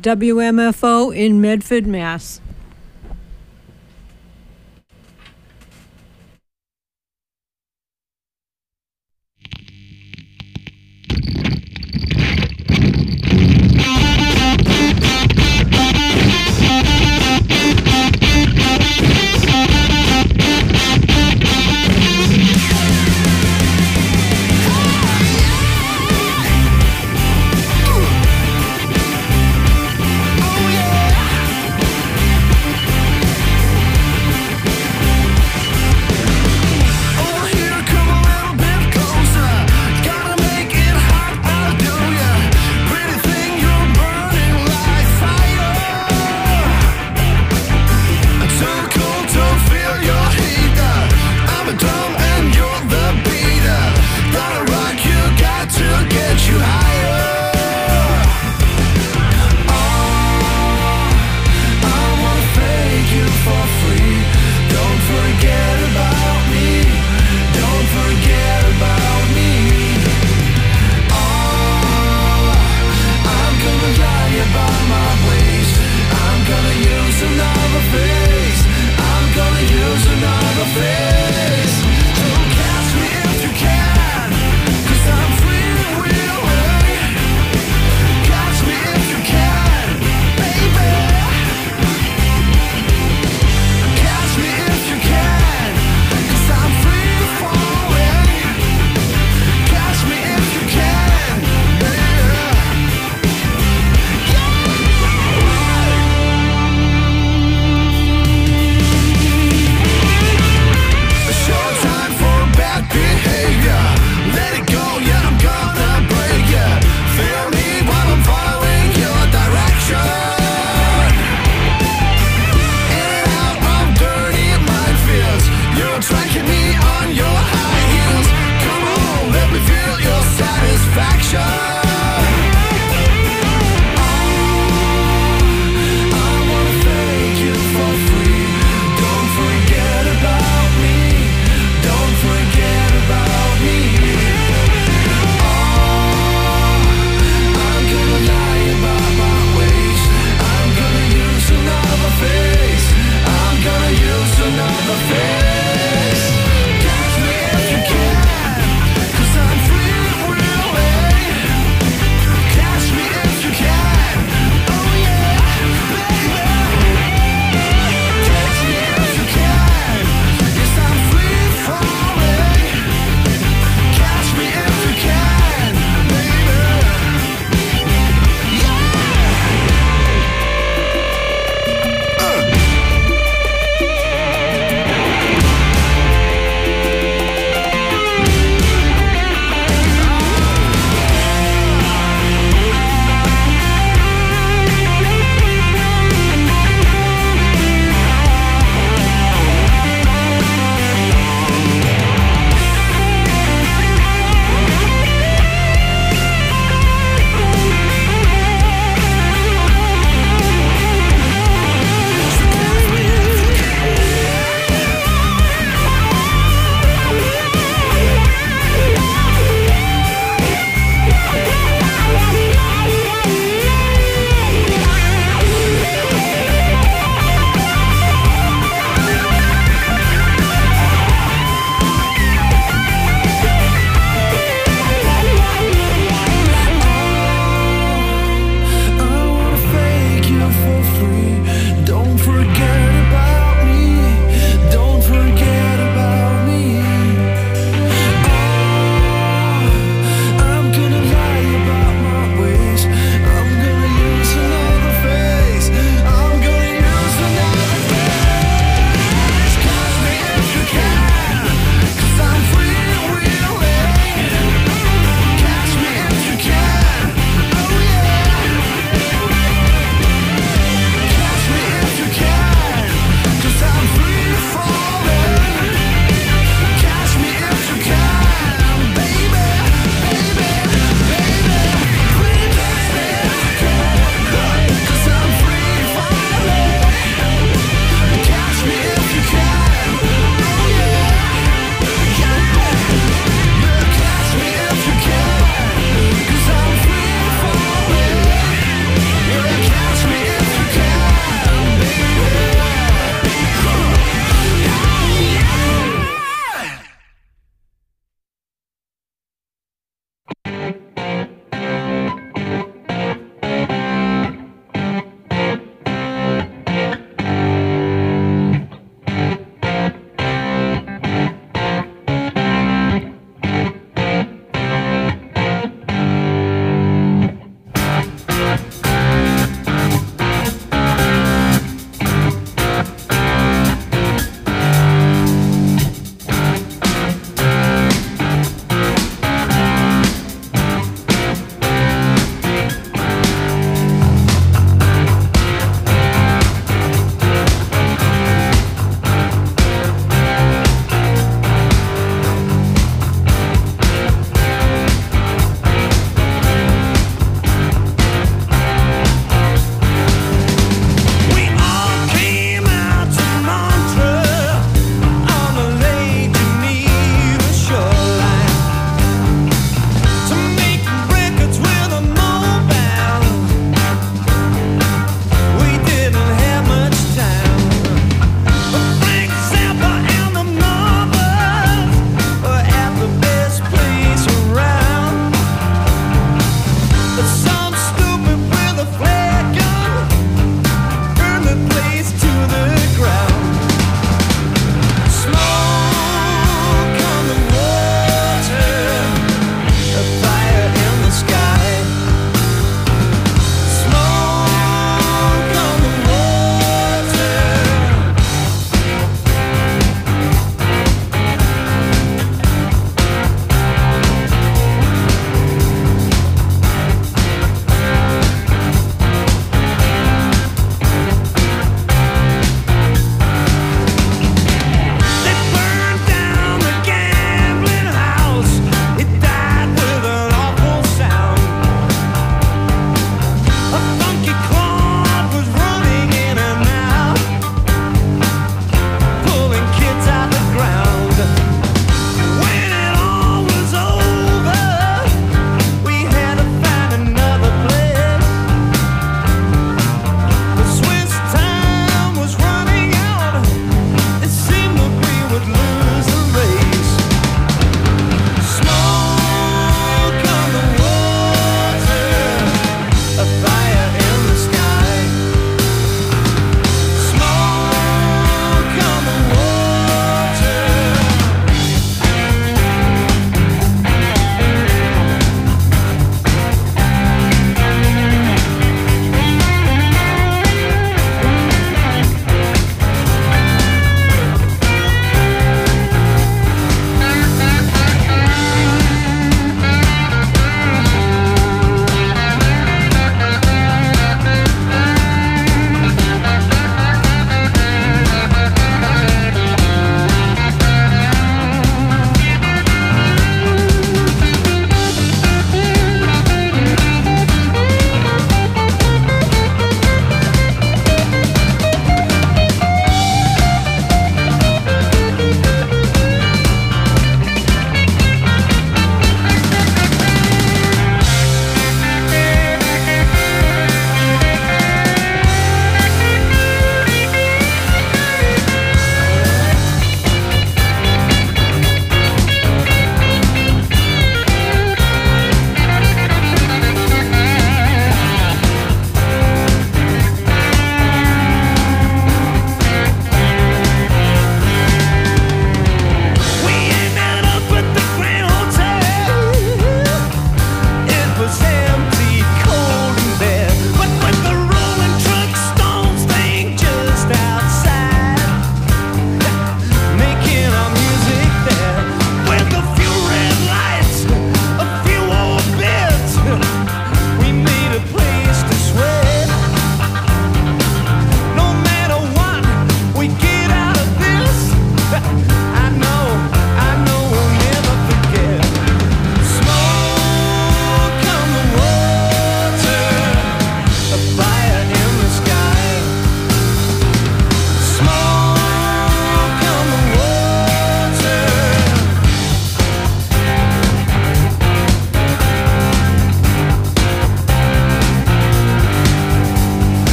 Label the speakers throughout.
Speaker 1: WMFO in Medford, Mass.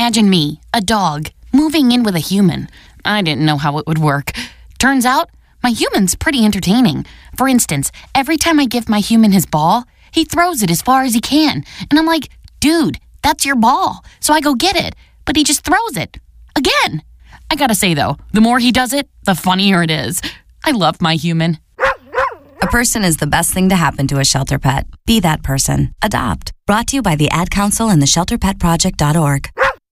Speaker 2: Imagine me, a dog, moving in with a human. I didn't know how it would work. Turns out, my human's pretty entertaining. For instance, every time I give my human his ball, he throws it as far as he can. And I'm like, dude, that's your ball. So I go get it. But he just throws it. Again. I gotta say, though, the more he does it, the funnier it is. I love my human.
Speaker 3: A person is the best thing to happen to a shelter pet. Be that person. Adopt. Brought to you by the Ad Council and the ShelterPetProject.org.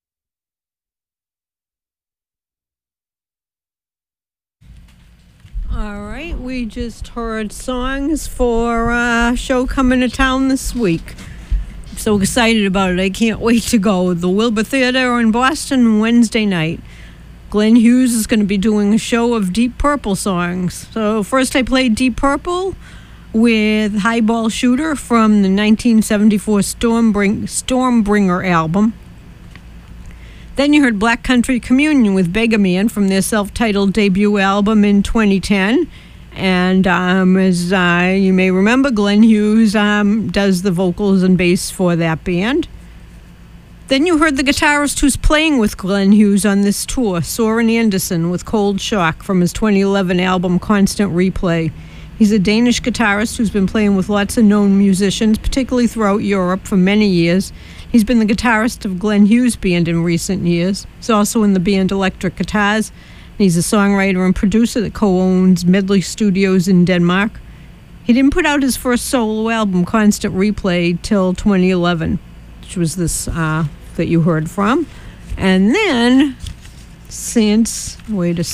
Speaker 1: All right, we just heard songs for a show coming to town this week. I'm so excited about it. I can't wait to go. The Wilbur Theater in Boston Wednesday night. Glenn Hughes is going to be doing a show of Deep Purple songs. So first I played Deep Purple with Highball Shooter from the 1974 Stormbringer album. Then you heard Black Country Communion with Beggarman from their self-titled debut album in 2010. And as you may remember, Glenn Hughes does the vocals and bass for that band. Then you heard the guitarist who's playing with Glenn Hughes on this tour, Soren Anderson, with Cold Shock from his 2011 album Constant Replay. He's a Danish guitarist who's been playing with lots of known musicians, particularly throughout Europe, for many years. He's been the guitarist of Glenn Hughes' band in recent years. He's also in the band Electric Guitars. He's a songwriter and producer that co-owns Medley Studios in Denmark. He didn't put out his first solo album, Constant Replay, till 2011, which was this that you heard from. And then, since I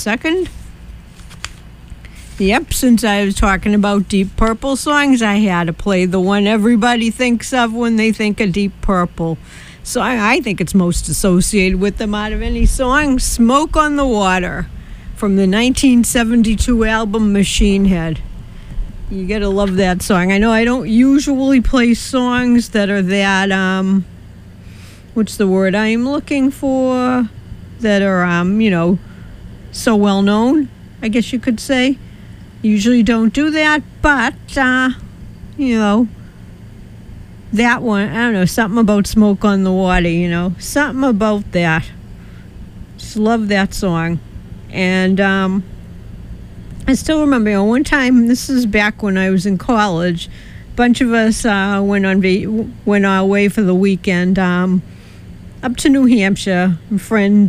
Speaker 1: was talking about Deep Purple songs, I had to play the one everybody thinks of when they think of Deep Purple. So I think it's most associated with them out of any song, Smoke on the Water, from the 1972 album Machine Head. You gotta love that song. I know I don't usually play songs that are that, what's the word I'm looking for? That are, so well known, I guess you could say. Usually don't do that, but, that one, I don't know, something about Smoke on the Water, something about that. Just love that song. And I still remember, one time, this is back when I was in college, a bunch of us went our way for the weekend up to New Hampshire. Friends'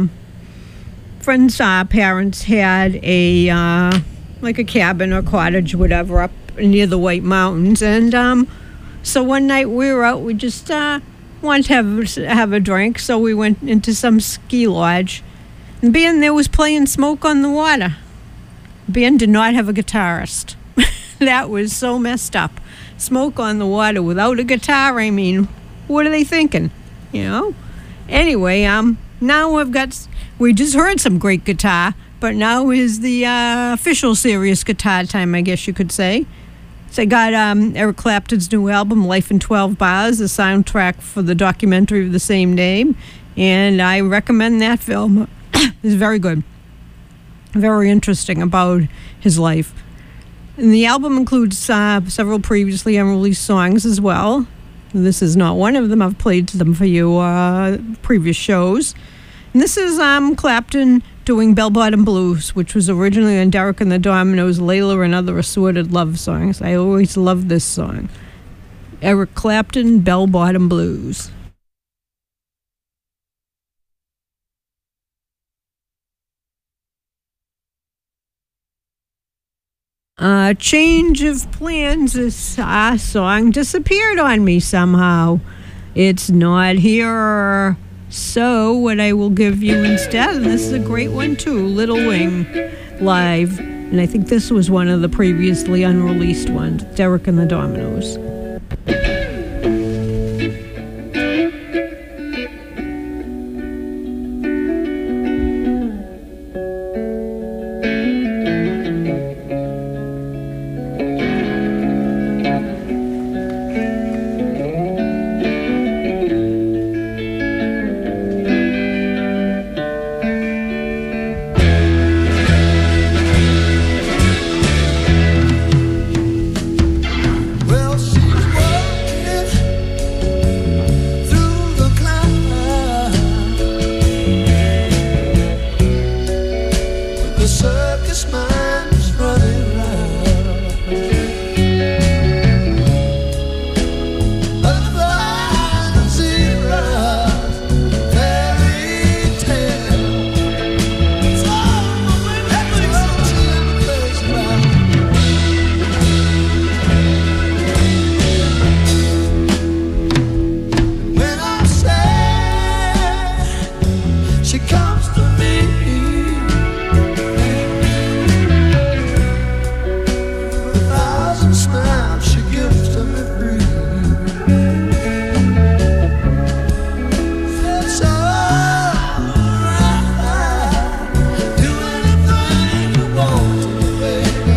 Speaker 1: parents had a like a cabin or cottage, whatever, up near the White Mountains. And so one night we were out, we just wanted to have a drink, so we went into some ski lodge. And the band there was playing Smoke on the Water. The band did not have a guitarist. That was so messed up. Smoke on the Water without a guitar, I mean, what are they thinking? Anyway, now we just heard some great guitar, but now is the official serious guitar time, I guess you could say. So I got Eric Clapton's new album, Life in 12 Bars, the soundtrack for the documentary of the same name, and I recommend that film. It's very good. Very interesting about his life. And the album includes several previously unreleased songs as well. This is not one of them. I've played them for you previous shows. And this is Clapton doing Bell Bottom Blues, which was originally on Derek and the Dominoes, Layla, and Other Assorted Love Songs. I always love this song. Eric Clapton, Bell Bottom Blues. Change of plans. This song disappeared on me somehow. It's not here. So what I will give you instead, and this is a great one too, Little Wing live. And I think this was one of the previously unreleased ones, Derek and the Dominoes.
Speaker 4: Well, she circus mind is running round. Other zeros, fairy tale. It's all that makes the place around. When I'm sad, she comes to me. With a thousand smiles she gives to me free. It's alright. Do anything you want to, baby.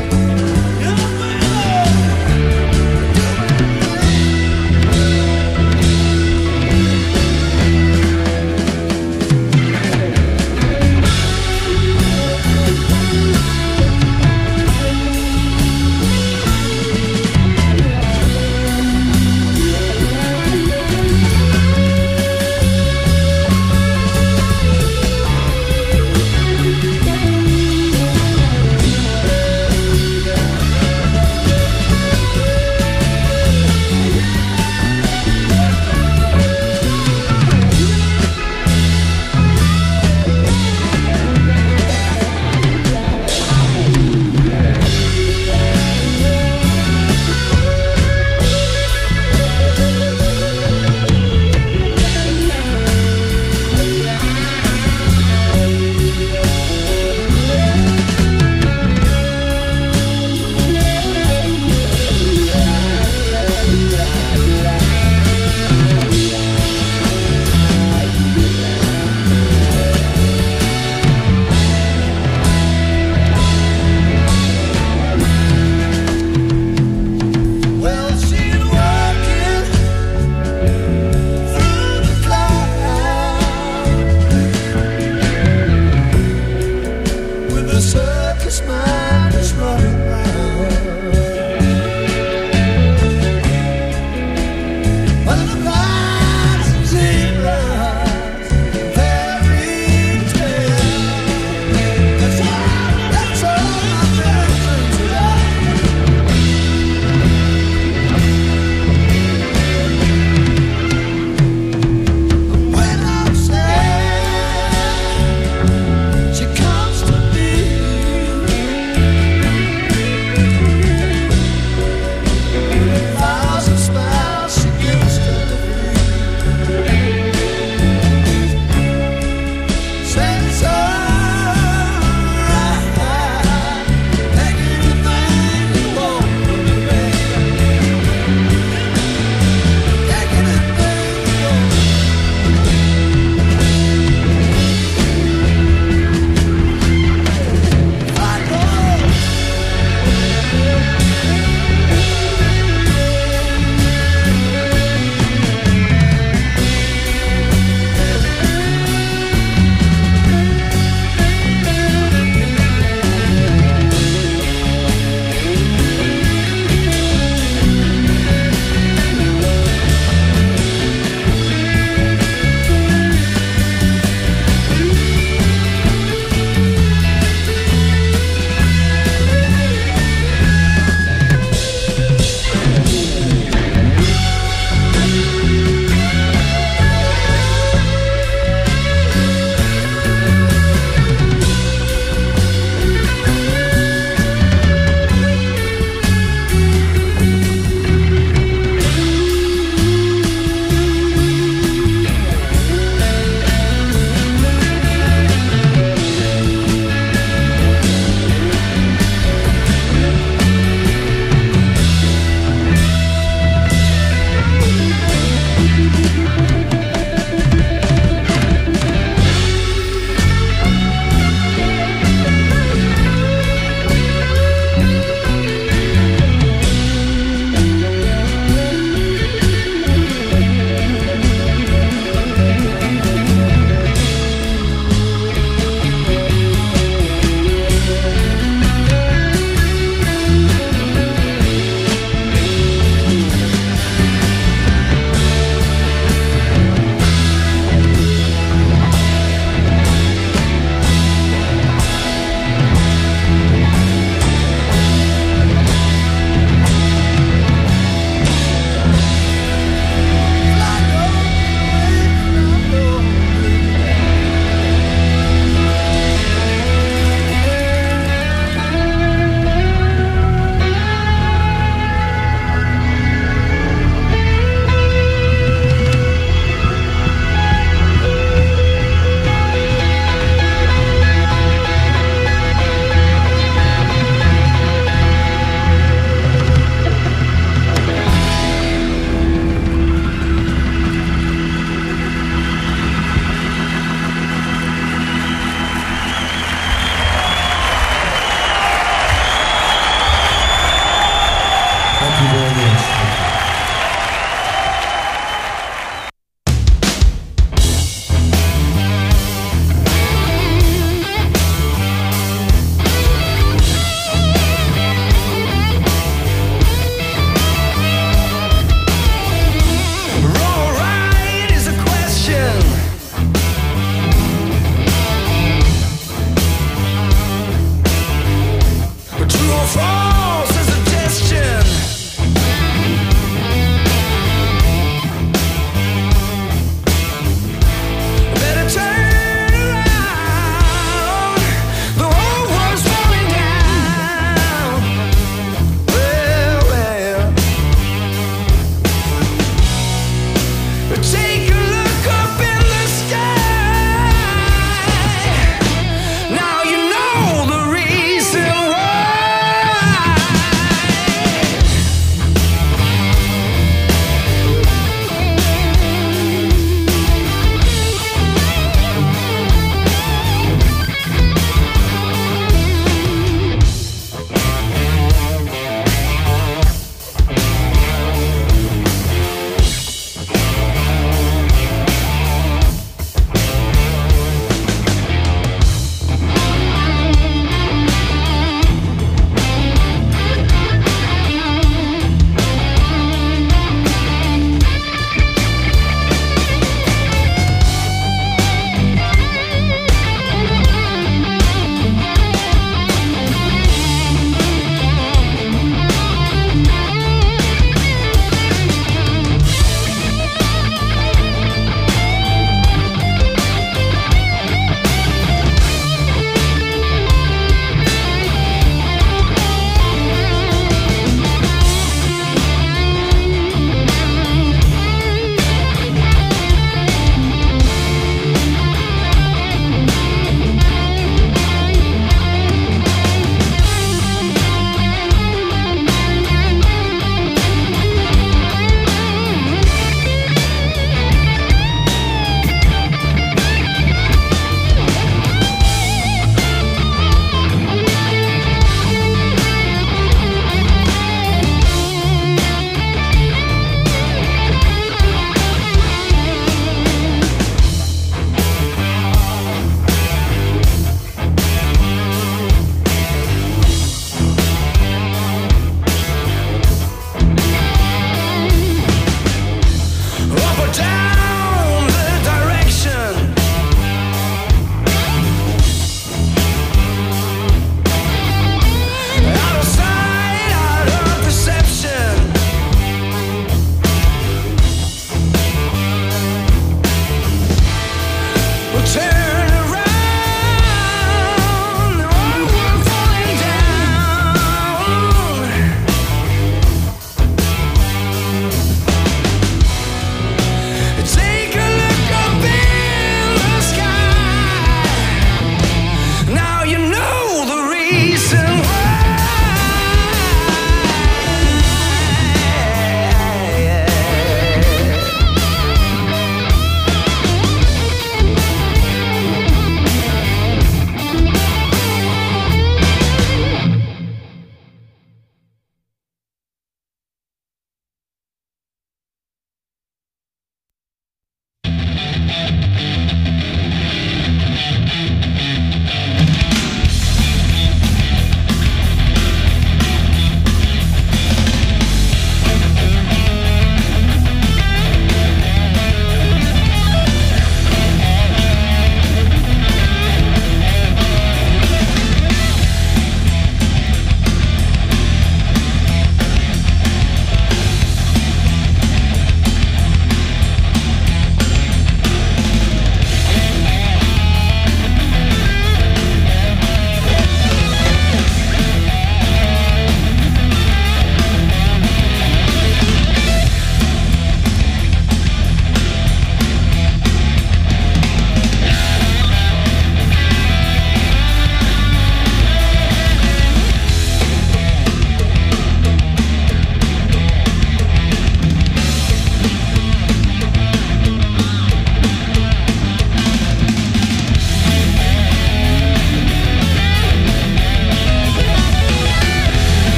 Speaker 4: Well, she's working through the cloud with the circus mind is running round. Butterflies and zebras, fairy tale. That's all my friends today. When I'm sad, she comes to me.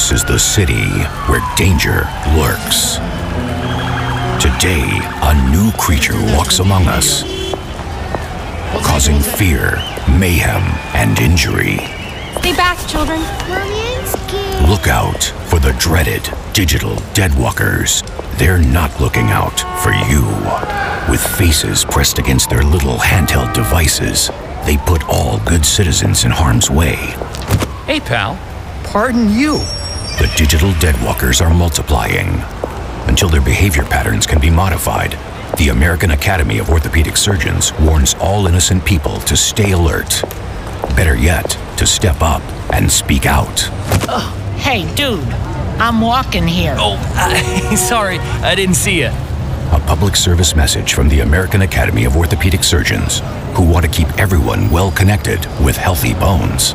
Speaker 5: This is the city where danger lurks. Today, a new creature walks among us, causing fear, mayhem, and injury.
Speaker 2: Stay back, children.
Speaker 6: Mommy, I'm scared.
Speaker 5: Look out for the dreaded digital deadwalkers. They're not looking out for you. With faces pressed against their little handheld devices, they put all good citizens in harm's way.
Speaker 7: Hey, pal. Pardon you.
Speaker 5: The digital deadwalkers are multiplying. Until their behavior patterns can be modified, the American Academy of Orthopedic Surgeons warns all innocent people to stay alert. Better yet, to step up and speak out.
Speaker 8: Hey, dude, I'm walking here.
Speaker 7: Oh, sorry, I didn't see you.
Speaker 5: A public service message from the American Academy of Orthopedic Surgeons, who want to keep everyone well connected with healthy bones.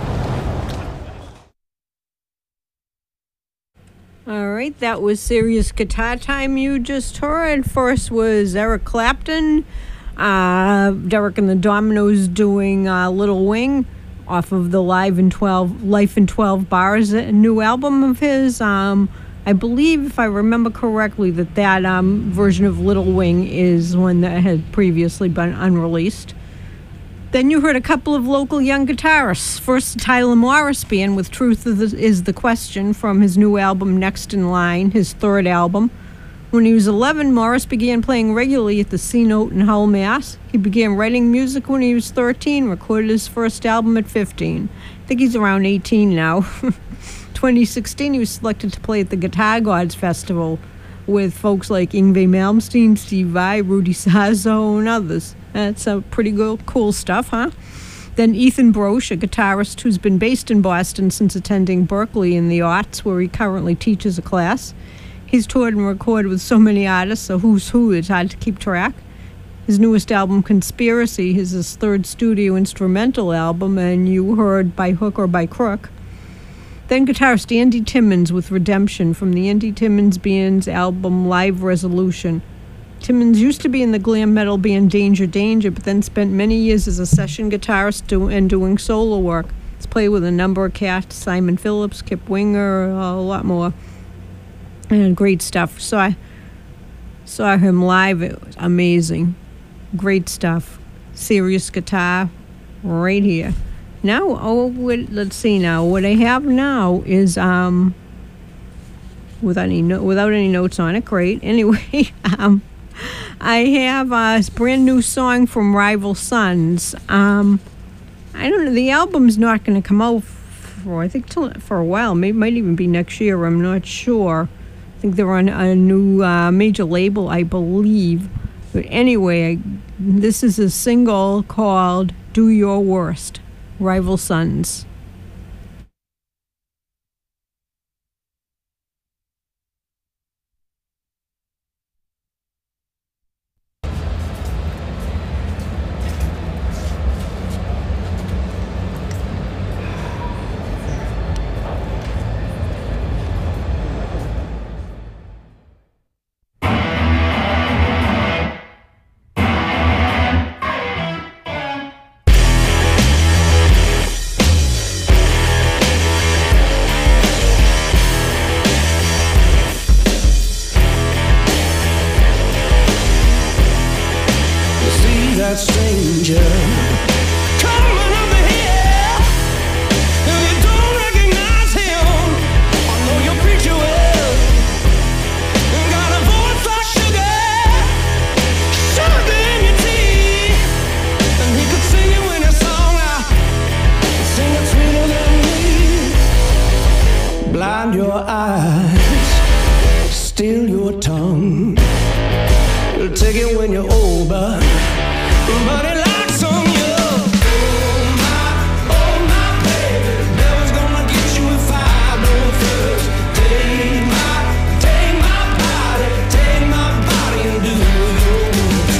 Speaker 1: All right, that was Serious Guitar Time you just heard. First was Eric Clapton, Derek and the Dominoes doing Little Wing off of the Life in 12 Bars, a new album of his. I believe, if I remember correctly, that version of Little Wing is one that had previously been unreleased. Then you heard a couple of local young guitarists. First, Tyler Morris Band with Truth is the Question from his new album Next in Line, his third album. When he was 11, Morris began playing regularly at the C-Note in Hull, Mass. He began writing music when he was 13, recorded his first album at 15. I think he's around 18 now. 2016, he was selected to play at the Guitar Gods Festival with folks like Yngwie Malmsteen, Steve Vai, Rudy Sazzo, and others. That's pretty cool stuff, huh? Then Ethan Broche, a guitarist who's been based in Boston since attending Berkeley in the aughts, where he currently teaches a class. He's toured and recorded with so many artists, so who's who, it's hard to keep track. His newest album, Conspiracy, is his third studio instrumental album, and you heard By Hook or By Crook. Then guitarist Andy Timmons with Redemption from the Andy Timmons Band's album Live Resolution. Timmons used to be in the glam metal band Danger Danger, but then spent many years as a session guitarist doing solo work. He's played with a number of cats, Simon Phillips, Kip Winger, a lot more. And great stuff. So I saw him live. It was amazing. Great stuff. Serious guitar right here. Now, let's see now. What I have now is, without any notes on it, great. Anyway, I have a brand new song from Rival Sons. I don't know. The album's not going to come out for a while. Maybe might even be next year. I'm not sure. I think they're on a new major label, I believe. But anyway, this is a single called "Do Your Worst." Rival Sons.
Speaker 4: That stranger coming over here, and you don't recognize him. I know you preacher well, and got a voice like sugar in your tea, and he could sing you in a song, sing it sweeter than me. Blind your eyes, steal your tongue. You'll take it when you're older. But it likes on you. Oh my baby, the devil's gonna get you if I don't first. Take my body and do yours.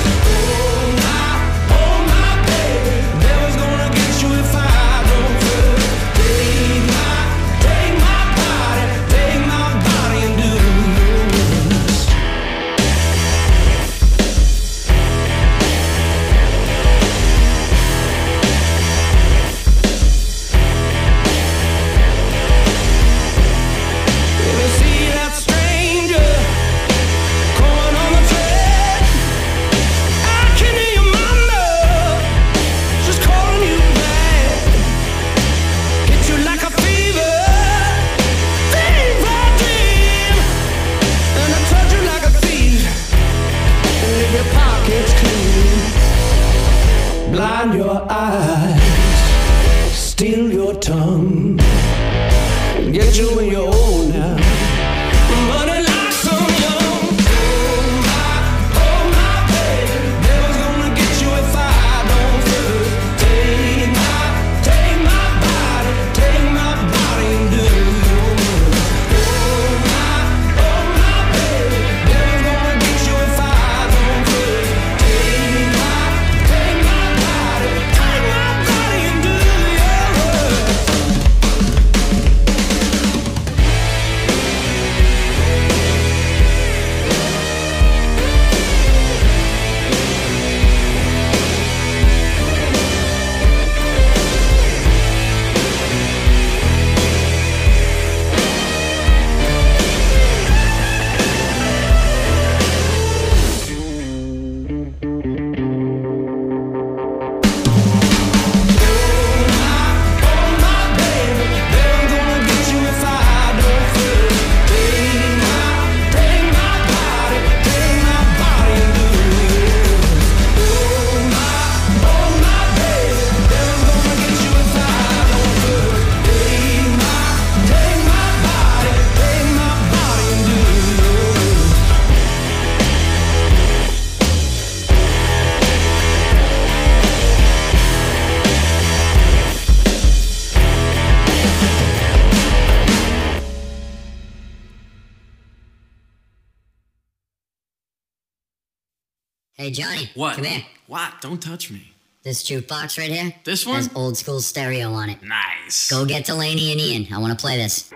Speaker 4: Oh my baby, the devil's gonna get you if I don't first. Take my body and do yours. your tongue. Get you when you're old now. Money like some young. Oh my baby, never's gonna get you if I don't first. Take my body and do your move. Oh my baby, never's gonna get you if I don't first. Take my body and do your move.
Speaker 9: Hey, Johnny.
Speaker 10: What?
Speaker 9: Come here.
Speaker 10: What? Don't touch me.
Speaker 9: This jukebox right here.
Speaker 10: This one?
Speaker 9: Has old school stereo on it.
Speaker 10: Nice.
Speaker 9: Go get Delaney and Ian. I want to play this.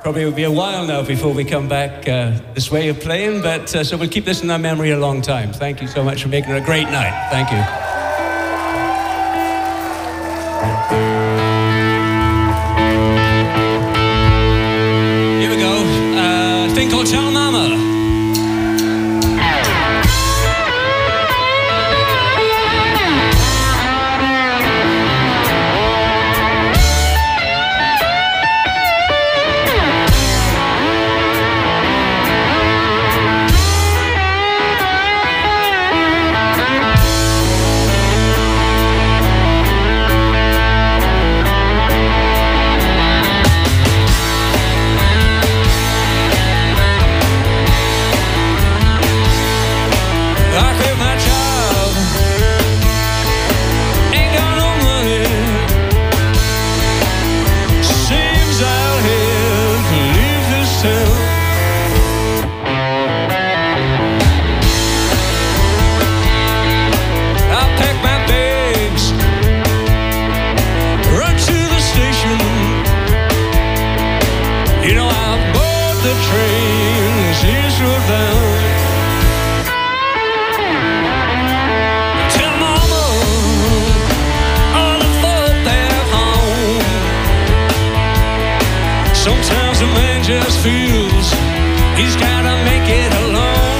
Speaker 10: Probably will be a while now before we come back this way of playing, but so we'll keep this in our memory a long time. Thank you so much for making it a great night. Thank you. Here we go. A thing called Tell Mama.
Speaker 4: Sometimes a man just feels he's gotta make it alone.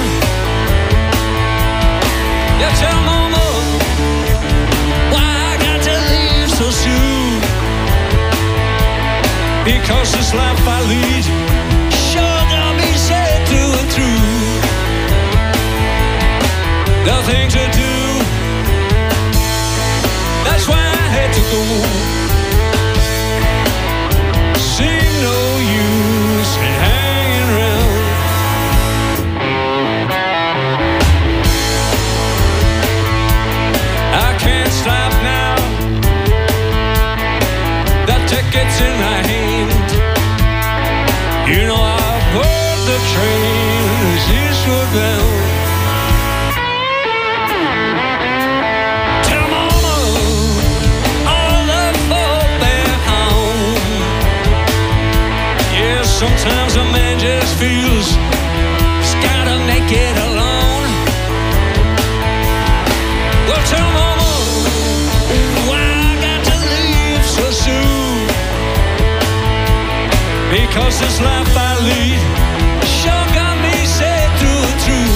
Speaker 4: Yeah, tell mama why I got to leave so soon. Because this life I lead sure got me sad through and through. Nothing to do, that's why I had to go. Seem no use in hanging around. I can't stop now. That ticket's in my hand. You know I've boarded the train as eastward bound. Tell mama all the folk they're home. Yeah, sometimes a man just feels he's gotta make it alone. Well, tell mama why I got to leave so soon. Because this life I lead sure got me sad through and through.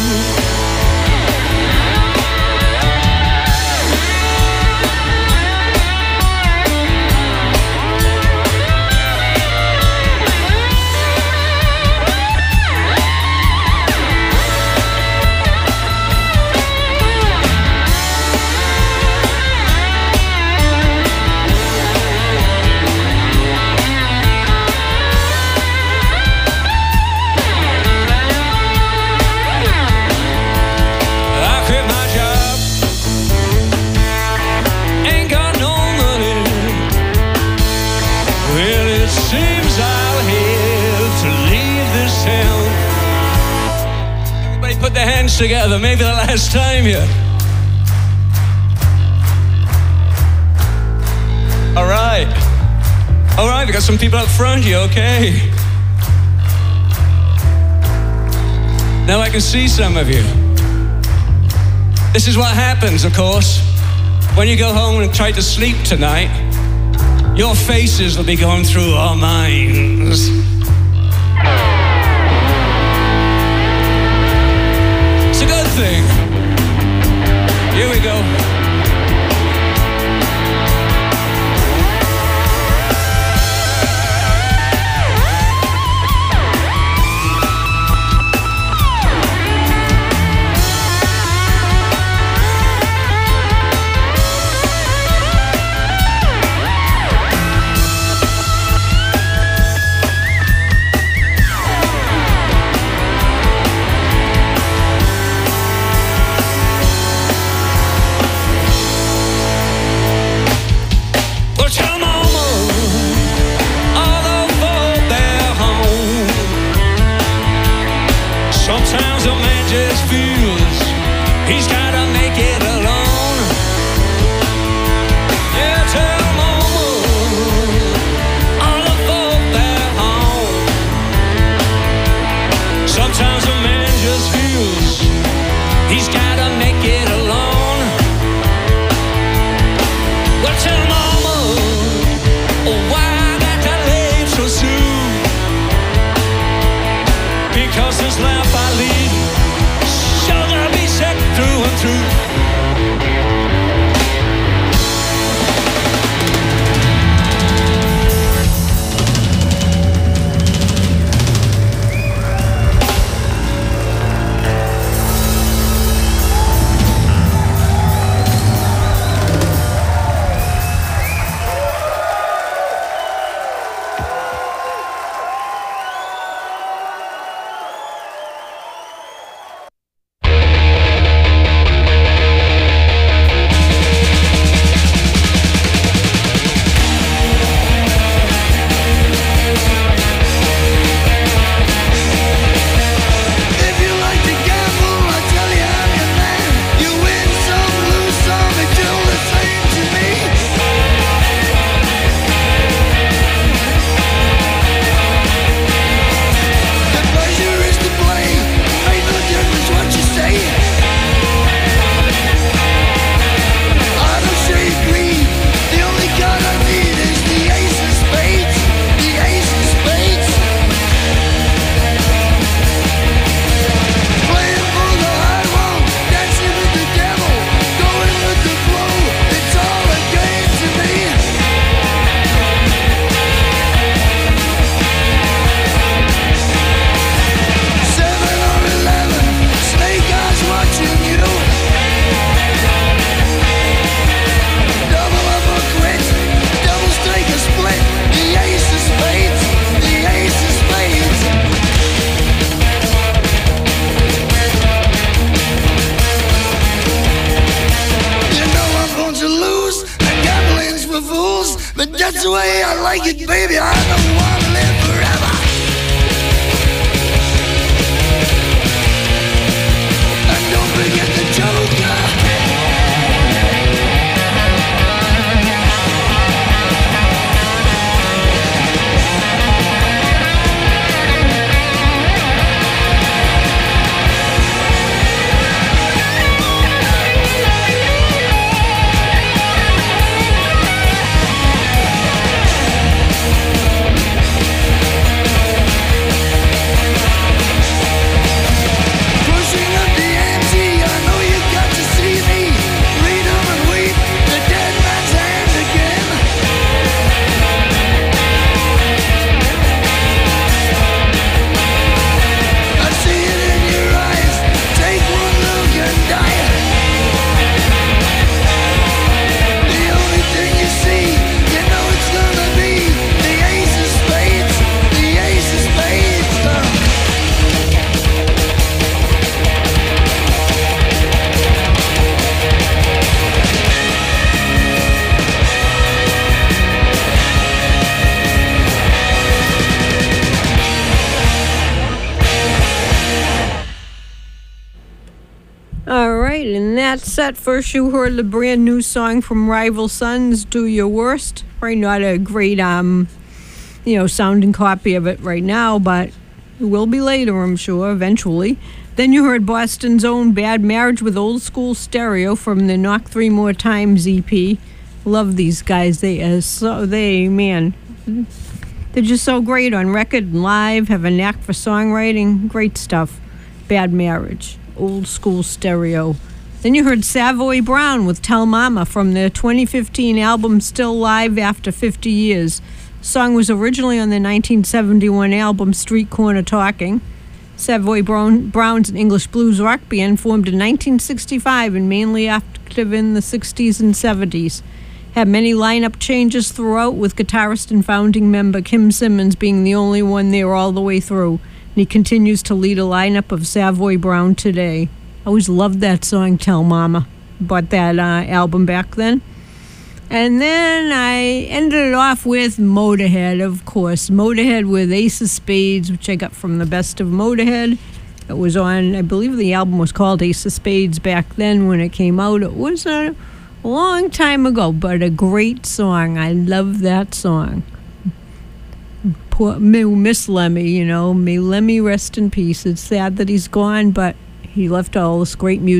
Speaker 4: Put their hands together, maybe the last time here. All right, we got some people up front here, okay? Now I can see some of you. This is what happens, of course, when you go home and try to sleep tonight. Your faces will be going through our minds. It's a good thing. Here we go. Sometimes a man just feels he's gotta make it alone. Yeah, tell mama all the folk back home. he's gotta make it alone. Well, tell mama, why I got to leave so soon. Because this life I lead, sure gonna be set through and through. But that's the way I like it, baby. I don't want to live forever. And don't forget the Joker.
Speaker 1: And that's it. First, you heard the brand new song from Rival Sons, "Do Your Worst." Right, not a great, sounding copy of it right now, but it will be later, I'm sure, eventually. Then you heard Boston's own "Bad Marriage" with Old School Stereo from the Knock 3 More Times EP. Love these guys. They're just so great on record and live. Have a knack for songwriting. Great stuff. "Bad Marriage," Old School Stereo. Then you heard Savoy Brown with "Tell Mama" from their 2015 album Still Live After 50 Years. The song was originally on the 1971 album Street Corner Talking. Savoy Brown's an English blues rock band formed in 1965 and mainly active in the 60s and 70s. Had many lineup changes throughout, with guitarist and founding member Kim Simmons being the only one there all the way through. And he continues to lead a lineup of Savoy Brown today. I always loved that song, "Tell Mama." Bought that album back then. And then I ended it off with Motorhead, of course. Motorhead with "Ace of Spades," which I got from the Best of Motorhead. It was on, I believe the album was called "Ace of Spades" back then when it came out. It was a long time ago, but a great song. I love that song. Poor Miss Lemmy, may Lemmy rest in peace. It's sad that he's gone, but he left all this great music.